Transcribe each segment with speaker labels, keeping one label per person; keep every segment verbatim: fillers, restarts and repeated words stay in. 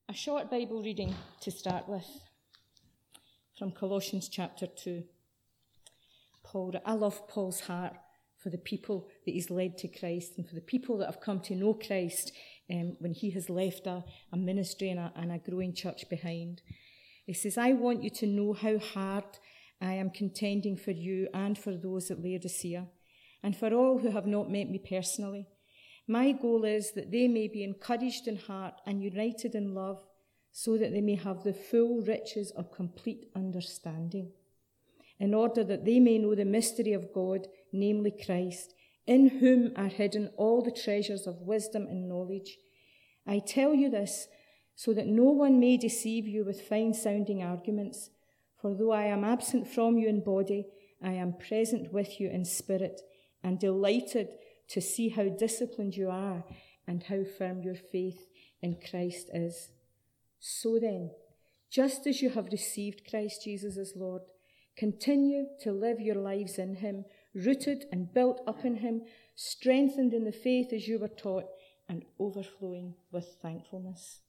Speaker 1: A short Bible reading to start with from Colossians chapter two. Paul, I love Paul's heart for the people that he's led to Christ and for the people that have come to know Christ um, when he has left a, a ministry and a, and a growing church behind. He says, I want you to know how hard I am contending for you and for those at Laodicea and for all who have not met me personally. My goal is that they may be encouraged in heart and united in love, so that they may have the full riches of complete understanding, in order that they may know the mystery of God, namely Christ, in whom are hidden all the treasures of wisdom and knowledge. I tell you this, so that no one may deceive you with fine-sounding arguments, for though I am absent from you in body, I am present with you in spirit, and delighted to see how disciplined you are and how firm your faith in Christ is. So then, just as you have received Christ Jesus as Lord, continue to live your lives in him, rooted and built up in him, strengthened in the faith as you were taught, and overflowing with thankfulness.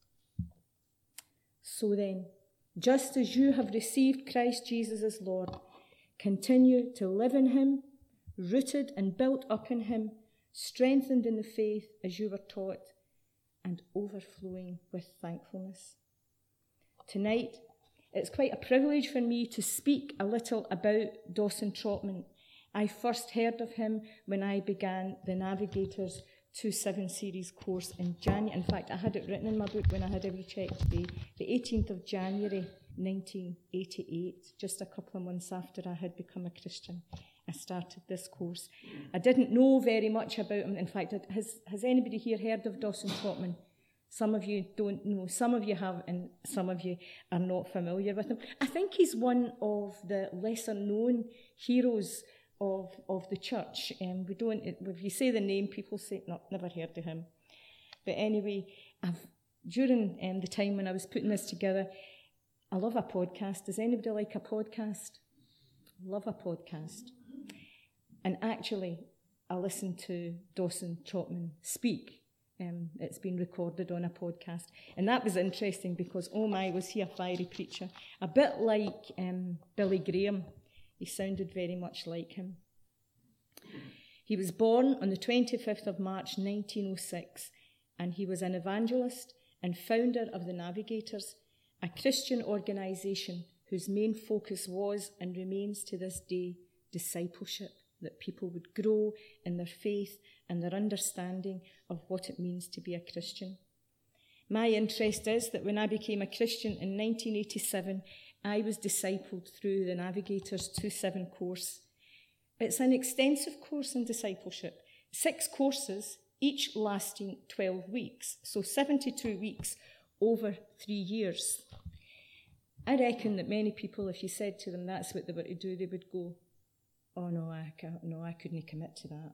Speaker 1: So then, just as you have received Christ Jesus as Lord, continue to live in him, rooted and built up in him, strengthened in the faith as you were taught, and overflowing with thankfulness. Tonight, it's quite a privilege for me to speak a little about Dawson Trotman. I first heard of him when I began the Navigators two seven series course in January. In fact, I had it written in my book when I had a wee check today, the eighteenth of January nineteen eighty-eight, just a couple of months after I had become a Christian. I started this course. I didn't know very much about him. In fact, has, has anybody here heard of Dawson Trotman? Some of you don't know, some of you have, and some of you are not familiar with him. I think he's one of the lesser-known heroes of, of the church. Um, we don't, if you say the name, people say, no, never heard of him. But anyway, I've, during um, the time when I was putting this together, I love a podcast. Does anybody like a podcast? Love a podcast. And actually, I listened to Dawson Trotman speak. Um, it's been recorded on a podcast. And that was interesting because, oh my, was he a fiery preacher. A bit like um, Billy Graham. He sounded very much like him. He was born on the twenty-fifth of March nineteen oh six, and he was an evangelist and founder of the Navigators, a Christian organisation whose main focus was and remains to this day discipleship, that people would grow in their faith and their understanding of what it means to be a Christian. My interest is that when I became a Christian in nineteen eighty-seven, I was discipled through the Navigators two seven course. It's an extensive course in discipleship, six courses, each lasting twelve weeks, so seventy-two weeks over three years. I reckon that many people, if you said to them that's what they were to do, they would go, oh no, I can't, no, I couldn't commit to that.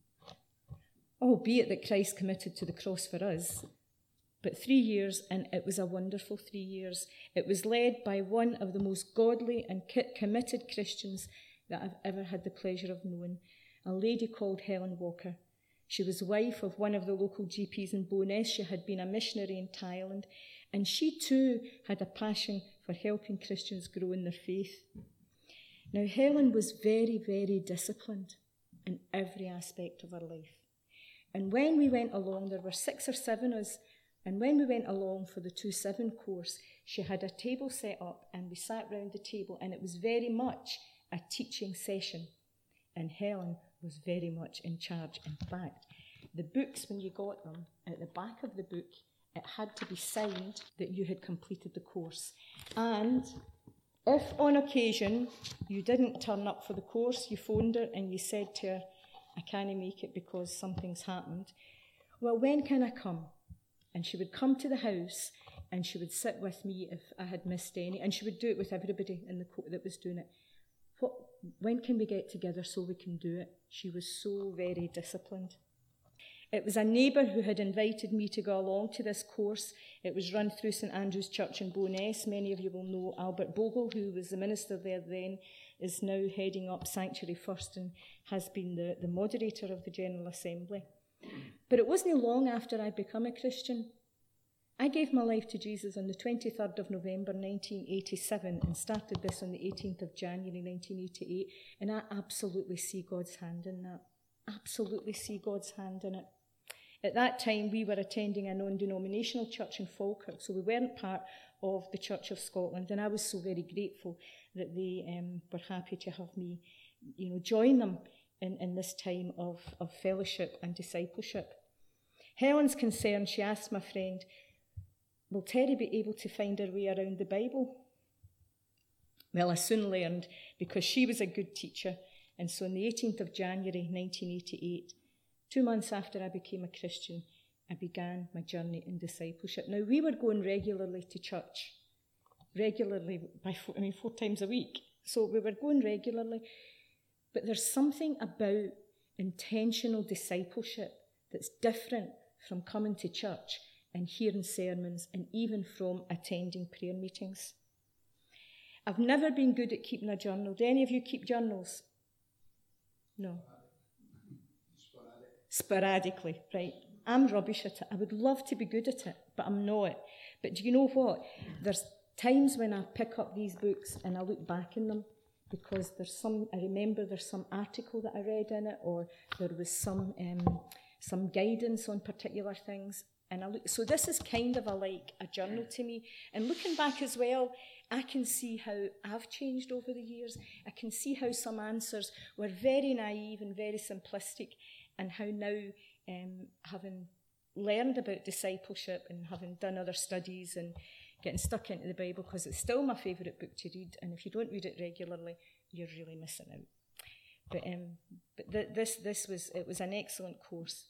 Speaker 1: Albeit that Christ committed to the cross for us. But three years, and it was a wonderful three years. It was led by one of the most godly and committed Christians that I've ever had the pleasure of knowing, a lady called Helen Walker. She was wife of one of the local G Ps in Bo'ness. She had been a missionary in Thailand, and she too had a passion for helping Christians grow in their faith. Now, Helen was very, very disciplined in every aspect of her life. And when we went along, there were six or seven of us, and when we went along for the two seven course, she had a table set up, and we sat round the table, and it was very much a teaching session. And Helen was very much in charge. In fact, the books, when you got them, at the back of the book, it had to be signed that you had completed the course. And if on occasion you didn't turn up for the course, you phoned her and you said to her, I can't make it because something's happened. Well, when can I come? And she would come to the house and she would sit with me if I had missed any, and she would do it with everybody in the court that was doing it. What, when can we get together so we can do it? She was so very disciplined. It was a neighbour who had invited me to go along to this course. It was run through St Andrew's Church in Bo'ness. Many of you will know Albert Bogle, who was the minister there then, is now heading up Sanctuary First and has been the, the moderator of the General Assembly. But it wasn't long after I'd become a Christian. I gave my life to Jesus on the twenty-third of November nineteen eighty-seven and started this on the eighteenth of January nineteen eighty-eight, and I absolutely see God's hand in that. Absolutely see God's hand in it. At that time, we were attending a non-denominational church in Falkirk, so we weren't part of the Church of Scotland, and I was so very grateful that they um, were happy to have me, you know, join them in, in this time of, of fellowship and discipleship. Helen's concerned. She asked my friend, will Terry be able to find her way around the Bible? Well, I soon learned, because she was a good teacher, and so on the eighteenth of January nineteen eighty-eight, two months after I became a Christian, I began my journey in discipleship. Now, we were going regularly to church, regularly, by four, I mean, four times a week. So we were going regularly. But there's something about intentional discipleship that's different from coming to church and hearing sermons and even from attending prayer meetings. I've never been good at keeping a journal. Do any of you keep journals? No. Sporadic. Sporadically, right. I'm rubbish at it. I would love to be good at it, but I'm not. But do you know what? There's times when I pick up these books and I look back in them because there's some, I remember there's some article that I read in it, or there was some um, some guidance on particular things. And I look, so this is kind of a, like a journal to me. And looking back as well, I can see how I've changed over the years. I can see how some answers were very naive and very simplistic, and how now, um, having learned about discipleship and having done other studies and getting stuck into the Bible, because it's still my favourite book to read, and if you don't read it regularly, you're really missing out. But um, but th- this this was it was an excellent course.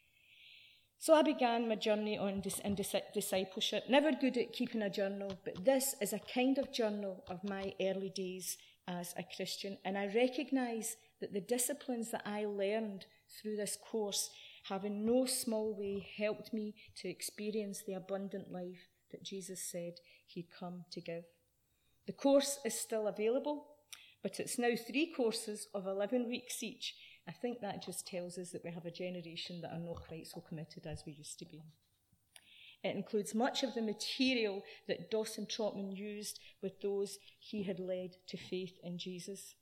Speaker 1: So I began my journey on dis- in dis- discipleship. Never good at keeping a journal, but this is a kind of journal of my early days as a Christian, and I recognise that the disciplines that I learned through this course have in no small way helped me to experience the abundant life that Jesus said he'd come to give. The course is still available, but it's now three courses of eleven weeks each. I think that just tells us that we have a generation that are not quite so committed as we used to be. It includes much of the material that Dawson Trotman used with those he had led to faith in Jesus.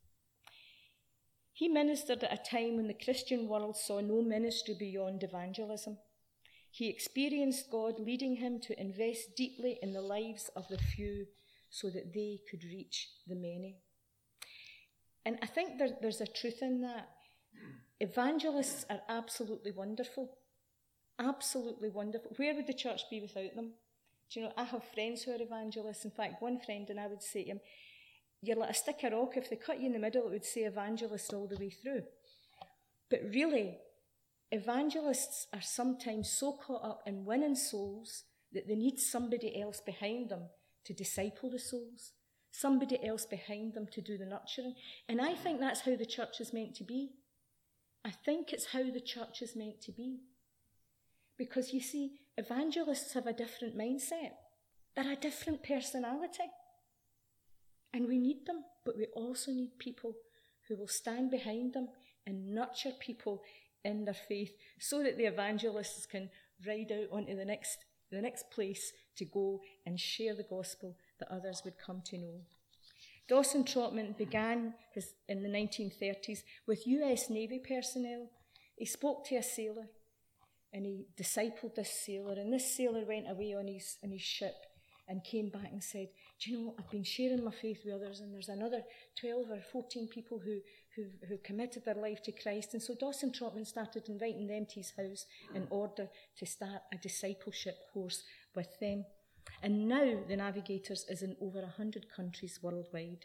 Speaker 1: He ministered at a time when the Christian world saw no ministry beyond evangelism. He experienced God leading him to invest deeply in the lives of the few so that they could reach the many. And I think there, there's a truth in that. Evangelists are absolutely wonderful. Absolutely wonderful. Where would the church be without them? Do you know, I have friends who are evangelists. In fact, one friend, and I would say to him, you're like a stick of rock. If they cut you in the middle, it would say evangelist all the way through. But really, evangelists are sometimes so caught up in winning souls that they need somebody else behind them to disciple the souls, somebody else behind them to do the nurturing. And I think that's how the church is meant to be. I think it's how the church is meant to be. Because you see, evangelists have a different mindset. They're a different personality. And we need them, but we also need people who will stand behind them and nurture people in their faith so that the evangelists can ride out onto the next, the next place to go and share the gospel that others would come to know. Dawson Trotman began his, in the nineteen thirties with U S Navy personnel. He spoke to a sailor and he discipled this sailor, and this sailor went away on his, on his ship and came back and said, do you know, I've been sharing my faith with others, and there's another twelve or fourteen people who, who, who committed their life to Christ. And so Dawson Trotman started inviting them to his house in order to start a discipleship course with them. And now the Navigators is in over one hundred countries worldwide.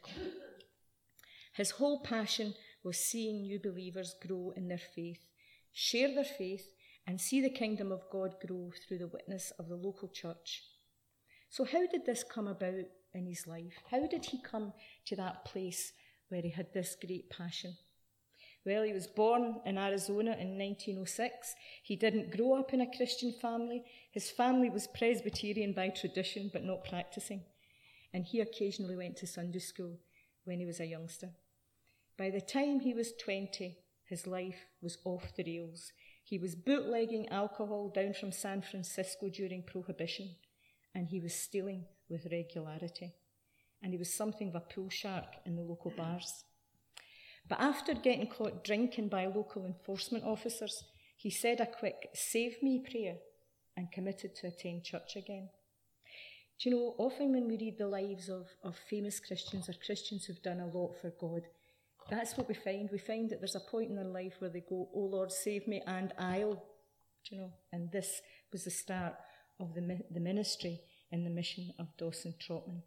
Speaker 1: His whole passion was seeing new believers grow in their faith, share their faith, and see the kingdom of God grow through the witness of the local church. So how did this come about in his life? How did he come to that place where he had this great passion? Well, he was born in Arizona in nineteen oh six. He didn't grow up in a Christian family. His family was Presbyterian by tradition, but not practicing. And he occasionally went to Sunday school when he was a youngster. By the time he was twenty, his life was off the rails. He was bootlegging alcohol down from San Francisco during Prohibition. and he was stealing with regularity. And he was something of a pool shark in the local bars. But after getting caught drinking by local enforcement officers, he said a quick "save me" prayer and committed to attend church again. Do you know, often when we read the lives of, of famous Christians or Christians who've done a lot for God, that's what we find. We find that there's a point in their life where they go, "Oh Lord, save me, and I'll," do you know, and this was the start of the, the ministry and the mission of Dawson Trotman.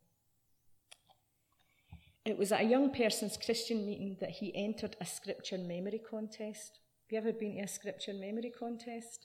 Speaker 1: It was at a young person's Christian meeting that he entered a scripture memory contest. Have you ever been to a scripture memory contest?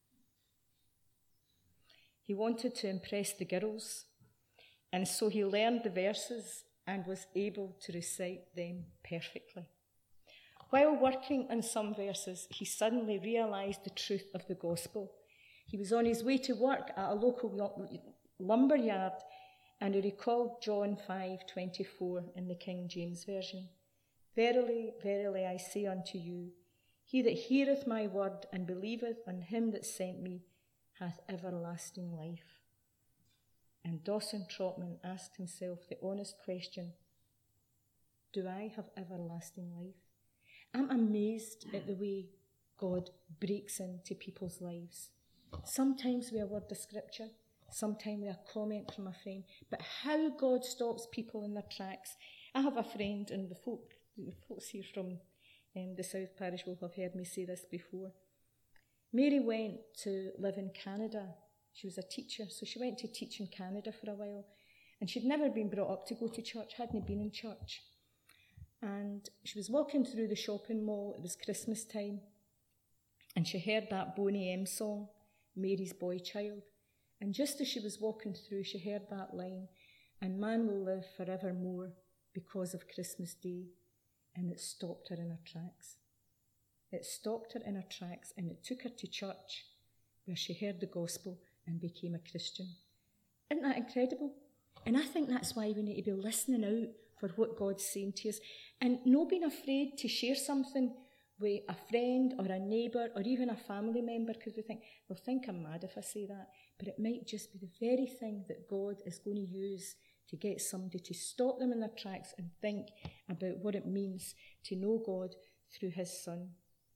Speaker 1: He wanted to impress the girls, and so he learned the verses and was able to recite them perfectly. While working on some verses, he suddenly realised the truth of the gospel. He was on his way to work at a local lumber yard, and he recalled John five twenty-four in the King James Version. "Verily, verily, I say unto you, he that heareth my word and believeth on him that sent me hath everlasting life." And Dawson Trotman asked himself the honest question, do I have everlasting life? I'm amazed at the way God breaks into people's lives. Sometimes with a word of scripture, sometimes with a comment from a friend, but how God stops people in their tracks. I have a friend, and the folk, the folks here from um, the South Parish will have heard me say this before. Mary went to live in Canada. She was a teacher, so she went to teach in Canada for a while, and she'd never been brought up to go to church, hadn't been in church. And she was walking through the shopping mall, it was Christmas time, and she heard that Boney M song, Mary's Boy Child. And just as she was walking through, she heard that line, "And man will live forevermore because of Christmas Day." And it stopped her in her tracks. It stopped her in her tracks, and it took her to church, where she heard the gospel and became a Christian. Isn't that incredible? And I think that's why we need to be listening out for what God's saying to us, and not being afraid to share something with a friend or a neighbour or even a family member, because we think, they'll think I'm mad if I say that. But it might just be the very thing that God is going to use to get somebody to stop them in their tracks and think about what it means to know God through his Son.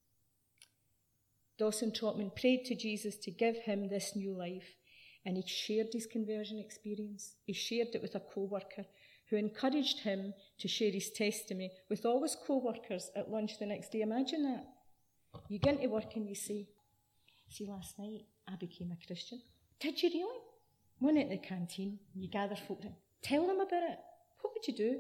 Speaker 1: Dawson Trotman prayed to Jesus to give him this new life, and he shared his conversion experience. He shared it with a co-worker who encouraged him to share his testimony with all his co-workers at lunch the next day. Imagine that. You get into work and you say, "See, last night I became a Christian." Did you really? One at the canteen, you gather folk in. Tell them about it. What would you do?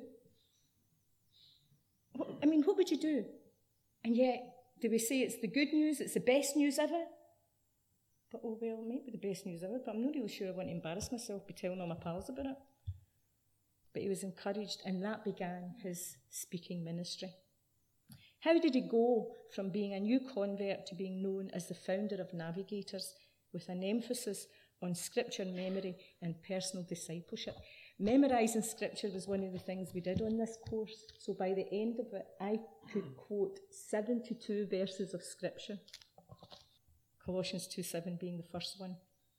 Speaker 1: What, I mean, what would you do? And yet, do we say it's the good news, it's the best news ever? But, oh, well, it might be the best news ever, but I'm not really sure I want to embarrass myself by telling all my pals about it. But he was encouraged, and that began his speaking ministry. How did he go from being a new convert to being known as the founder of Navigators, with an emphasis on scripture memory and personal discipleship? Memorising scripture was one of the things we did on this course. So by the end of it, I could quote seventy-two verses of scripture. Colossians two seven being the first one.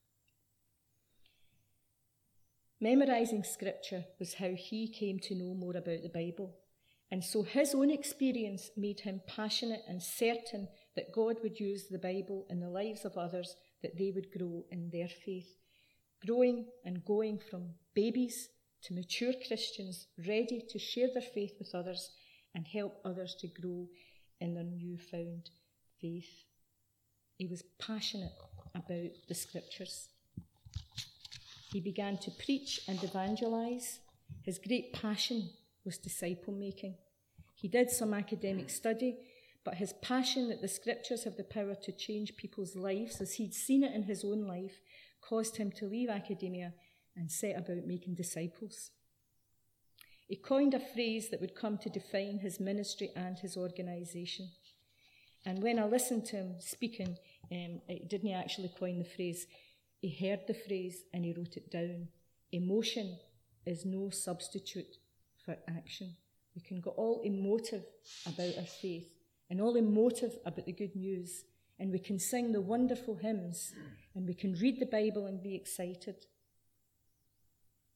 Speaker 1: Memorising scripture was how he came to know more about the Bible. And so his own experience made him passionate and certain that God would use the Bible in the lives of others, that they would grow in their faith. Growing and going from babies to mature Christians, ready to share their faith with others and help others to grow in their newfound faith. He was passionate about the scriptures. He began to preach and evangelise. His great passion was disciple making. He did some academic study, but his passion that the scriptures have the power to change people's lives, as he'd seen it in his own life, caused him to leave academia and set about making disciples. He coined a phrase that would come to define his ministry and his organisation. And when I listened to him speaking, um, he didn't actually coin the phrase. He heard the phrase and he wrote it down. Emotion is no substitute for action. We can go all emotive about our faith and all emotive about the good news, and we can sing the wonderful hymns, and we can read the Bible and be excited.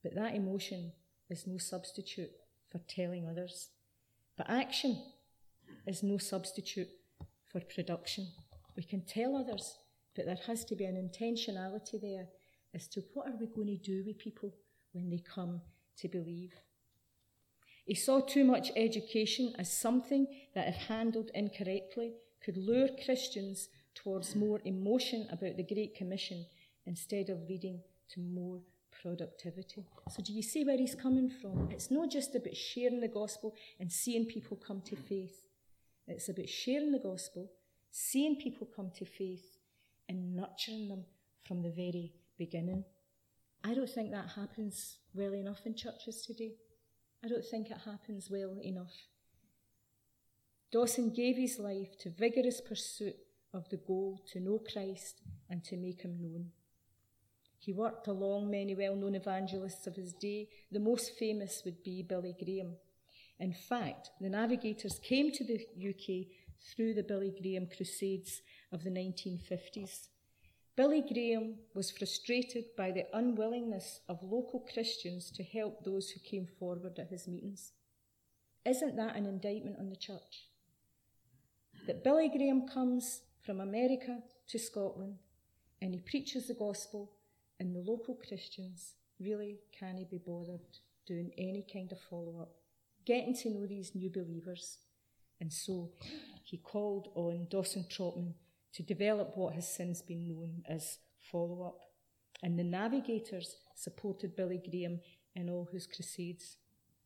Speaker 1: But that emotion is no substitute for telling others. But action is no substitute for production. We can tell others, but there has to be an intentionality there as to what are we going to do with people when they come to believe. He saw too much education as something that, if handled incorrectly, could lure Christians towards more emotion about the Great Commission instead of leading to more productivity. So do you see where he's coming from? It's not just about sharing the gospel and seeing people come to faith. It's about sharing the gospel, seeing people come to faith, and nurturing them from the very beginning. I don't think that happens well enough in churches today. I don't think it happens well enough. Dawson gave his life to vigorous pursuit of the goal to know Christ and to make him known. He worked along many well-known evangelists of his day. The most famous would be Billy Graham. In fact, the Navigators came to the U K through the Billy Graham Crusades of the nineteen fifties. Billy Graham was frustrated by the unwillingness of local Christians to help those who came forward at his meetings. Isn't that an indictment on the church? That Billy Graham comes from America to Scotland and he preaches the gospel, and the local Christians really can't be bothered doing any kind of follow-up, getting to know these new believers. And so he called on Dawson Trotman to develop what has since been known as follow-up. And the Navigators supported Billy Graham in all his crusades.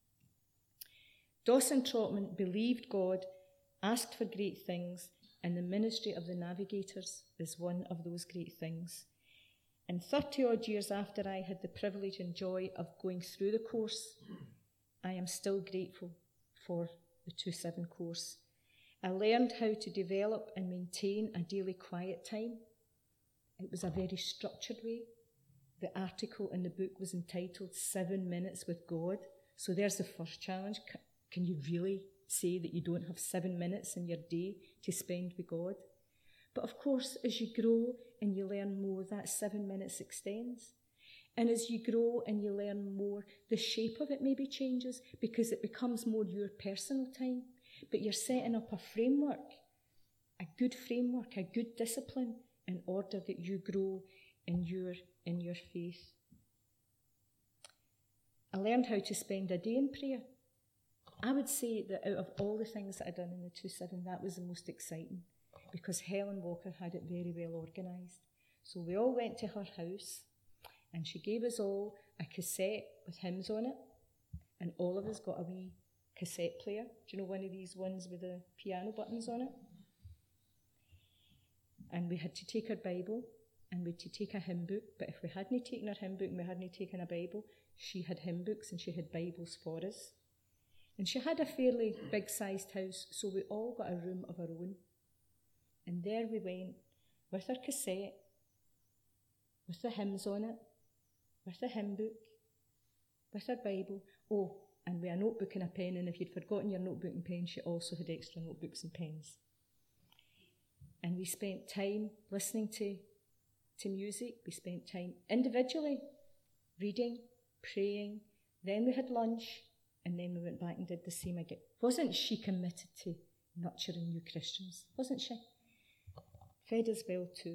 Speaker 1: Dawson Trotman believed God, asked for great things, and the ministry of the Navigators is one of those great things. And thirty-odd years after I had the privilege and joy of going through the course, I am still grateful for the two seven course. I learned how to develop and maintain a daily quiet time. It was a very structured way. The article in the book was entitled Seven Minutes with God. So there's the first challenge. Can you really say that you don't have seven minutes in your day to spend with God? But of course, as you grow and you learn more, that seven minutes extends. And as you grow and you learn more, the shape of it maybe changes because it becomes more your personal time. But you're setting up a framework, a good framework, a good discipline in order that you grow in your, in your faith. I learned how to spend a day in prayer. I would say that out of all the things that I'd done in the two seven, that was the most exciting because Helen Walker had it very well organised. So we all went to her house and she gave us all a cassette with hymns on it, and all of us got a wee cassette player. Do you know one of these ones with the piano buttons on it? And we had to take our Bible and we had to take a hymn book, but if we hadn't taken our hymn book and we hadn't taken a Bible, she had hymn books and she had Bibles for us. And she had a fairly big-sized house, so we all got a room of our own. And there we went with our cassette, with the hymns on it, with the hymn book, with our Bible. Oh, and with a notebook and a pen, and if you'd forgotten your notebook and pen, she also had extra notebooks and pens. And we spent time listening to, to music. We spent time individually reading, praying. Then we had lunch, and then we went back and did the same again. Wasn't she committed to nurturing new Christians? Wasn't she? Fed us well too.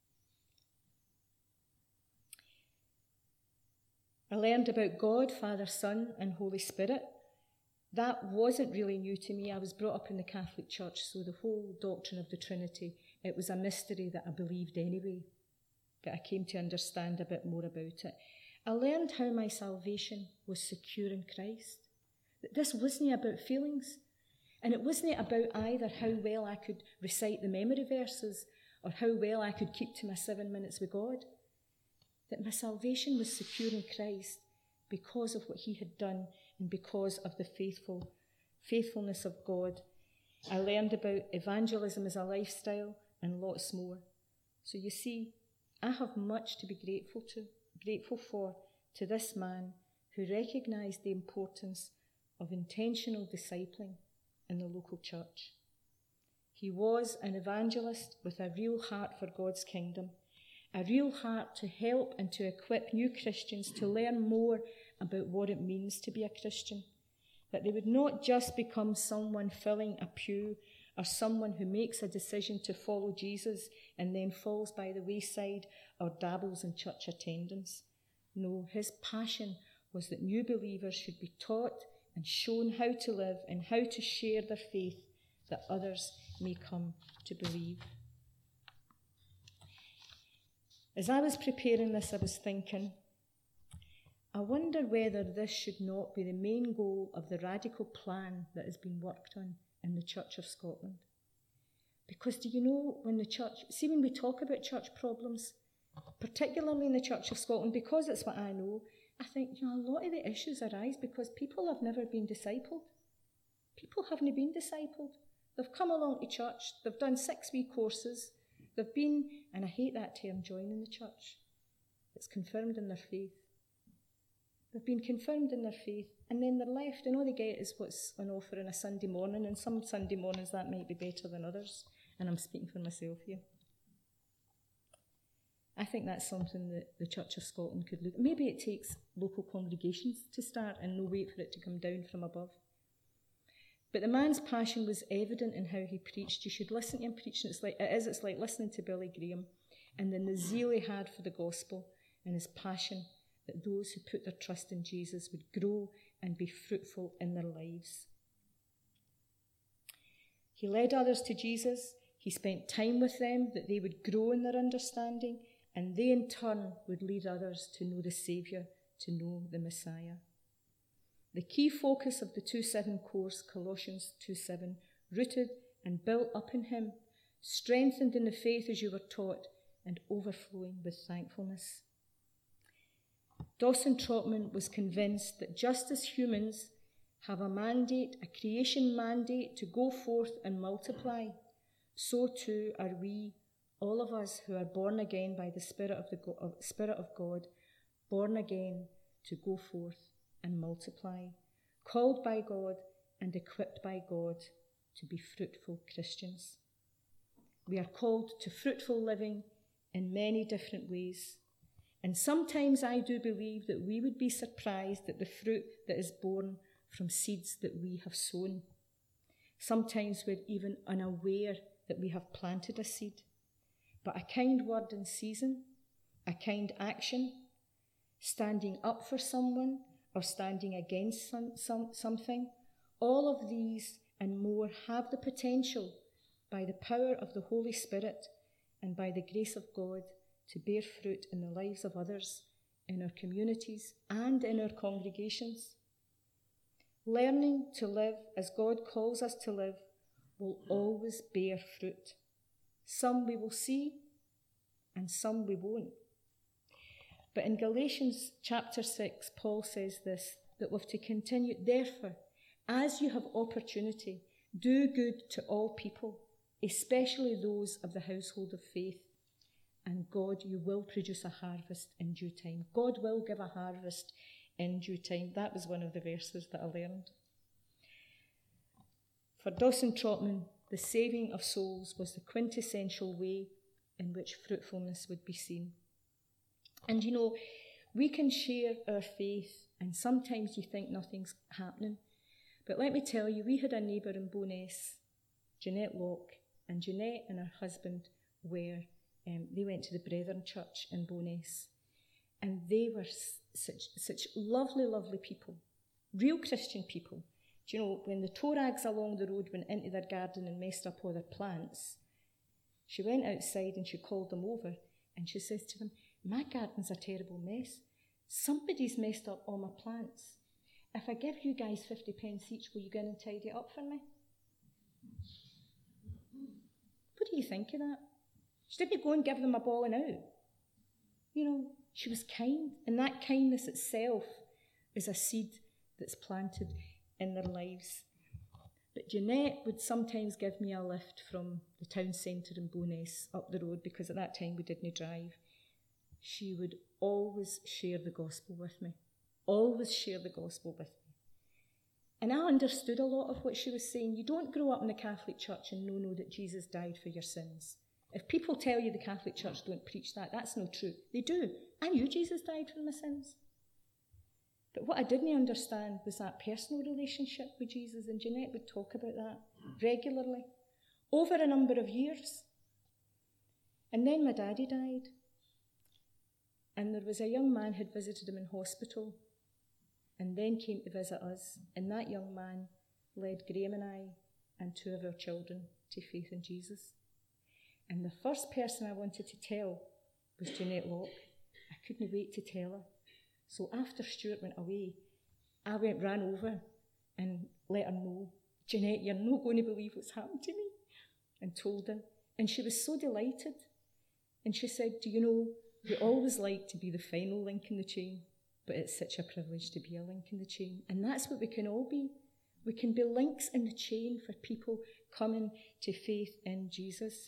Speaker 1: I learned about God, Father, Son, and Holy Spirit. That wasn't really new to me. I was brought up in the Catholic Church, so the whole doctrine of the Trinity, it was a mystery that I believed anyway. But I came to understand a bit more about it. I learned how my salvation was secure in Christ. That this wasn't about feelings. And it wasn't about either how well I could recite the memory verses or how well I could keep to my seven minutes with God. That my salvation was secure in Christ because of what he had done and because of the faithful faithfulness of God. I learned about evangelism as a lifestyle and lots more. So you see, I have much to be grateful to, grateful for to this man who recognised the importance of intentional discipling in the local church. He was an evangelist with a real heart for God's kingdom, a real heart to help and to equip new Christians to learn more about what it means to be a Christian, that they would not just become someone filling a pew or someone who makes a decision to follow Jesus and then falls by the wayside or dabbles in church attendance. No, his passion was that new believers should be taught and shown how to live and how to share their faith, that others may come to believe. As I was preparing this, I was thinking, I wonder whether this should not be the main goal of the radical plan that has been worked on in the Church of Scotland. Because do you know, when the church, see when we talk about church problems, particularly in the Church of Scotland, because it's what I know, I think, you know, a lot of the issues arise because people have never been discipled. People haven't been discipled. They've come along to church, they've done six-week courses, they've been, and I hate that term, joining the church. It's confirmed in their faith. They've been confirmed in their faith, and then they're left, and all they get is what's on offer on a Sunday morning, and some Sunday mornings that might be better than others, and I'm speaking for myself here. I think that's something that the Church of Scotland could look at. Maybe it takes local congregations to start and no wait for it to come down from above. But the man's passion was evident in how he preached. You should listen to him preaching. It's like, it is, it's like listening to Billy Graham. And then the zeal he had for the gospel and his passion that those who put their trust in Jesus would grow and be fruitful in their lives. He led others to Jesus. He spent time with them that they would grow in their understanding, and they in turn would lead others to know the Saviour, to know the Messiah. The key focus of the two seven course, Colossians two seven, rooted and built up in him, strengthened in the faith as you were taught, and overflowing with thankfulness. Dawson Trotman was convinced that just as humans have a mandate, a creation mandate to go forth and multiply, so too are we, all of us who are born again by the Spirit of the God, of, Spirit of God, born again to go forth and multiply, called by God and equipped by God to be fruitful Christians. We are called to fruitful living in many different ways. And sometimes I do believe that we would be surprised at the fruit that is born from seeds that we have sown. Sometimes we're even unaware that we have planted a seed. But a kind word in season, a kind action, standing up for someone or standing against some, some, something, all of these and more have the potential, by the power of the Holy Spirit and by the grace of God, to bear fruit in the lives of others, in our communities and in our congregations. Learning to live as God calls us to live will always bear fruit. Some we will see and some we won't. But in Galatians chapter six, Paul says this, that we've to continue, therefore, as you have opportunity, do good to all people, especially those of the household of faith. And God, you will produce a harvest in due time. God will give a harvest in due time. That was one of the verses that I learned. For Dawson Trotman, the saving of souls was the quintessential way in which fruitfulness would be seen. And you know, we can share our faith, and sometimes you think nothing's happening. But let me tell you, we had a neighbour in Bowness, Jeanette Locke, and Jeanette and her husband were Um, they went to the Brethren Church in Bowness, and they were such such lovely, lovely people, real Christian people. Do you know, when the torags along the road went into their garden and messed up all their plants, she went outside and she called them over, and she says to them, "My garden's a terrible mess. Somebody's messed up all my plants. If I give you guys fifty pence each, will you go in and tidy it up for me?" What do you think of that? She didn't go and give them a bawling out. You know, she was kind, and that kindness itself is a seed that's planted in their lives. But Jeanette would sometimes give me a lift from the town centre in Bowness up the road, because at that time we didn't drive. She would always share the gospel with me, always share the gospel with me. And I understood a lot of what she was saying. You don't grow up in the Catholic Church and know, know that Jesus died for your sins. If people tell you the Catholic Church don't preach that, that's not true. They do. I knew Jesus died for my sins. But what I didn't understand was that personal relationship with Jesus, and Jeanette would talk about that regularly, over a number of years. And then my daddy died, and there was a young man who had visited him in hospital, and then came to visit us, and that young man led Graham and I and two of our children to faith in Jesus. And the first person I wanted to tell was Jeanette Locke. I couldn't wait to tell her. So after Stuart went away, I went ran over and let her know, Jeanette, you're not going to believe what's happened to me, and told her. And she was so delighted. And she said, do you know, we always like to be the final link in the chain, but it's such a privilege to be a link in the chain. And that's what we can all be. We can be links in the chain for people coming to faith in Jesus.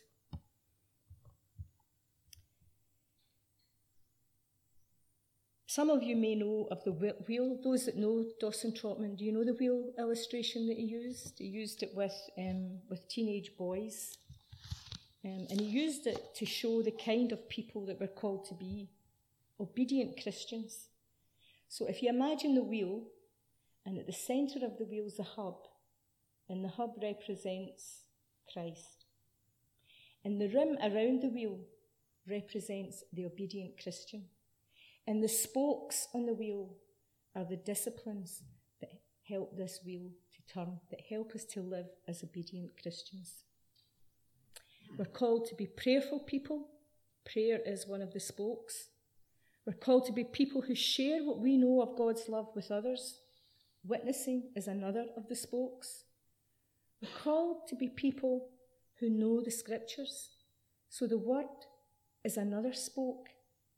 Speaker 1: Some of you may know of the wheel. Those that know Dawson Trotman, do you know the wheel illustration that he used? He used it with, um, with teenage boys. Um, and he used it to show the kind of people that we're called to be, obedient Christians. So if you imagine the wheel, and at the centre of the wheel is the hub, and the hub represents Christ. And the rim around the wheel represents the obedient Christian. And the spokes on the wheel are the disciplines that help this wheel to turn, that help us to live as obedient Christians. We're called to be prayerful people. Prayer is one of the spokes. We're called to be people who share what we know of God's love with others. Witnessing is another of the spokes. We're called to be people who know the scriptures. So the word is another spoke.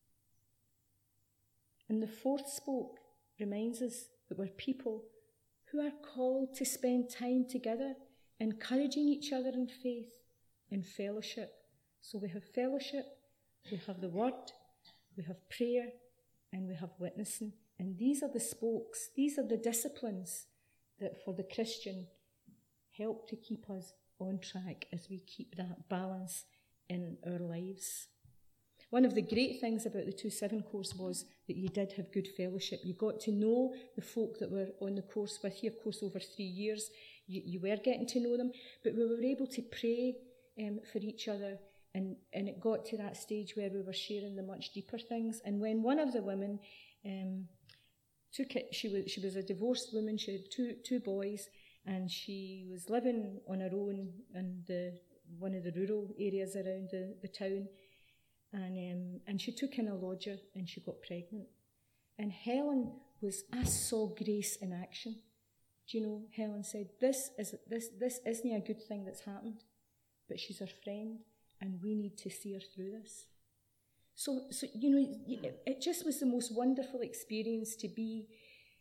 Speaker 1: And the fourth spoke reminds us that we're people who are called to spend time together, encouraging each other in faith, in fellowship. So we have fellowship, we have the word, we have prayer, and we have witnessing. And these are the spokes, these are the disciplines that for the Christian help to keep us on track as we keep that balance in our lives. One of the great things about the two seven course was that you did have good fellowship. You got to know the folk that were on the course with you, of course, over three years. You, you were getting to know them, but we were able to pray um, for each other, and, and it got to that stage where we were sharing the much deeper things. And when one of the women um, took it, she was, she was a divorced woman, she had two, two boys, and she was living on her own in the, one of the rural areas around the, the town. And um, and she took in a lodger and she got pregnant. And Helen was, I saw grace in action. Do you know, Helen said, this, is, this, this isn't a good thing that's happened, but she's our friend and we need to see her through this. So, so you know, it, it just was the most wonderful experience to be,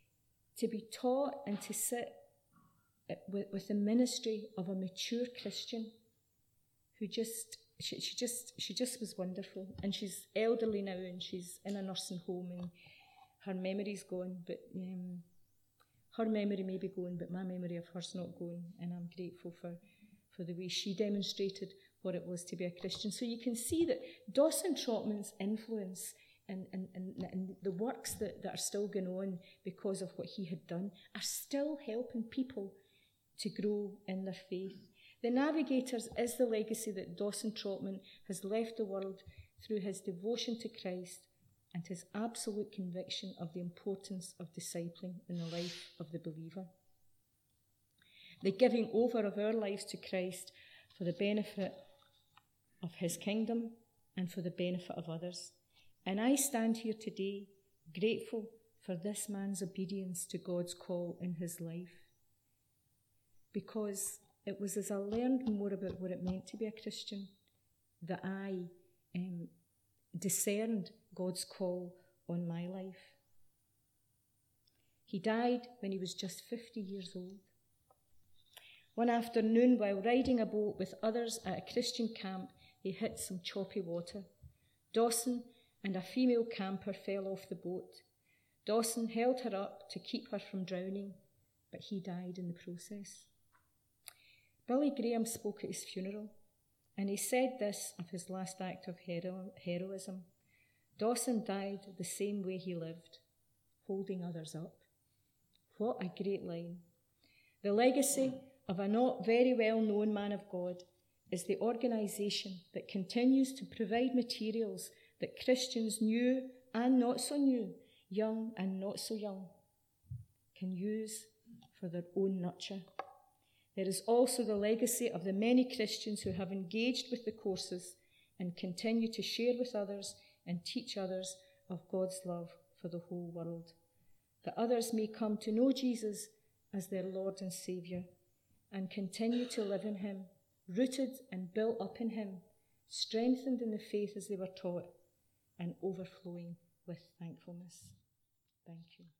Speaker 1: to be taught and to sit with, with the ministry of a mature Christian who just... She, she just she just was wonderful. And she's elderly now and she's in a nursing home and her memory's gone, but um, her memory may be gone, but my memory of her's not gone. And I'm grateful for, for the way she demonstrated what it was to be a Christian. So you can see that Dawson Trotman's influence and, and, and, and the works that, that are still going on because of what he had done are still helping people to grow in their faith. The Navigators is the legacy that Dawson Trotman has left the world through his devotion to Christ and his absolute conviction of the importance of discipling in the life of the believer. The giving over of our lives to Christ for the benefit of his kingdom and for the benefit of others. And I stand here today grateful for this man's obedience to God's call in his life, because it was as I learned more about what it meant to be a Christian that I um, discerned God's call on my life. He died when he was just fifty years old. One afternoon, while riding a boat with others at a Christian camp, he hit some choppy water. Dawson and a female camper fell off the boat. Dawson held her up to keep her from drowning, but he died in the process. Billy Graham spoke at his funeral, And he said this of his last act of hero- heroism. Dawson died the same way he lived, holding others up. What a great line. The legacy of a not very well-known man of God is the organisation that continues to provide materials that Christians new and not so new, young and not so young, can use for their own nurture. There is also the legacy of the many Christians who have engaged with the courses and continue to share with others and teach others of God's love for the whole world, that others may come to know Jesus as their Lord and Saviour and continue to live in him, rooted and built up in him, strengthened in the faith as they were taught, and overflowing with thankfulness. Thank you.